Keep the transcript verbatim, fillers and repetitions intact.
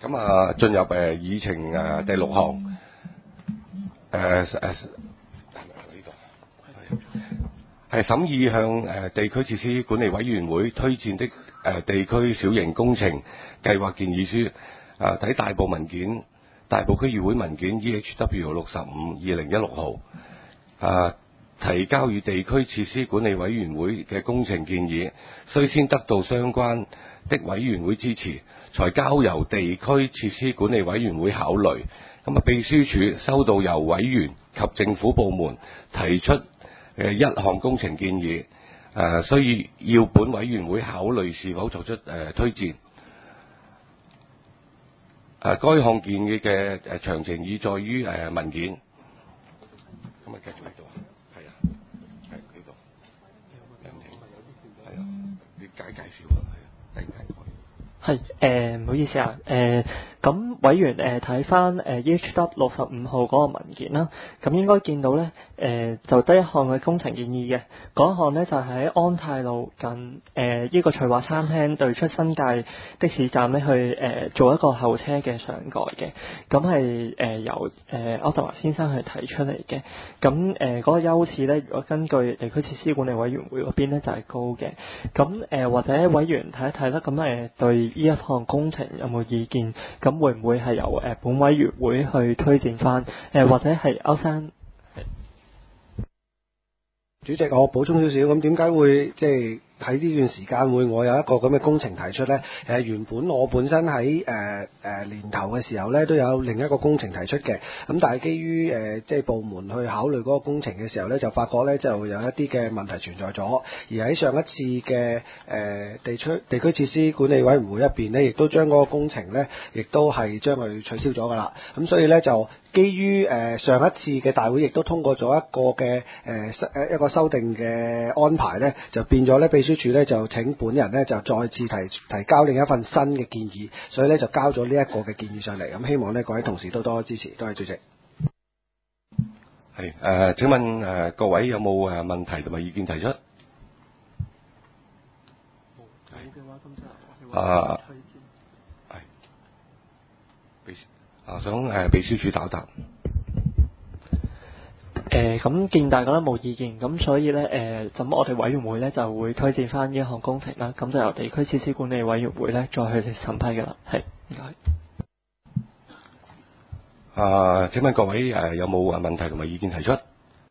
咁啊，進入誒議程誒第六項，誒誒呢度係審議向誒地區設施管理委員會推薦的誒地區小型工程計劃建議書。啊，睇大埔文件，大埔區議會文件 E H W 六十五二零一六號，啊提交予地區設施管理委員會嘅工程建議，須先得到相關的委員會支持，才交由地區設施管理委員會考慮。咁啊，秘書處收到由委員及政府部門提出誒一項工程建議，誒需要本委員會考慮是否作出誒推薦。誒該項建議嘅誒詳情已載於誒文件。咁啊，繼續呢度啊，係啊，係呢度，明唔明？係啊，你介介紹啊，係啊，第五題。 係誒，唔好意思啊，誒咁委員誒睇翻誒 E H W 六十五號嗰個文件啦，咁應該見到咧誒就得一項嘅工程建議嘅，嗰一項咧就係喺安泰路近誒呢個翠華餐廳對出新界的士站咧去誒做一個候車嘅上蓋嘅，咁係誒由誒歐德華先生去提出嚟嘅，咁誒嗰個優次咧，如果根據地區設施管理委員會嗰邊咧就係高嘅，咁誒或者委員睇一睇啦，咁誒對呢一項工程有冇意見？咁會唔會係由誒本委員會去推薦翻？誒或者係歐生？ 主席，我補充少少，咁點解會即係喺呢段時間會我有一個咁嘅工程提出呢？誒原本我本身喺誒誒年頭嘅時候呢，都有另一個工程提出嘅，咁但係基於誒即係部門去考慮嗰個工程嘅時候呢，就發覺呢就有一啲嘅問題存在咗，而喺上一次嘅誒地區地區設施管理委員會入邊呢，亦都將嗰個工程呢，亦都係將佢取消咗㗎啦。咁所以呢，就基於誒上一次嘅大會亦都通過咗一個嘅誒誒一個修訂嘅安排呢，就變咗呢秘書處呢，就請本人呢，就再次提提交另一份新嘅建議，所以呢，就交咗呢一個嘅建議上嚟。咁希望呢各位同事都多多支持，多謝主席。 係誒、呃，請問誒、呃、各位有冇誒問題同埋意見提出？啊，係秘書啊，想誒、呃、秘書處打答。 誒咁見大家都冇意見，咁所以咧誒，咁、呃、我哋委員會咧就會推薦翻呢一項工程啦，咁就由地區設施管理委員會咧再去審批㗎啦。係，唔該。 啊，請問各位誒、呃、有冇誒問題同埋意見提出？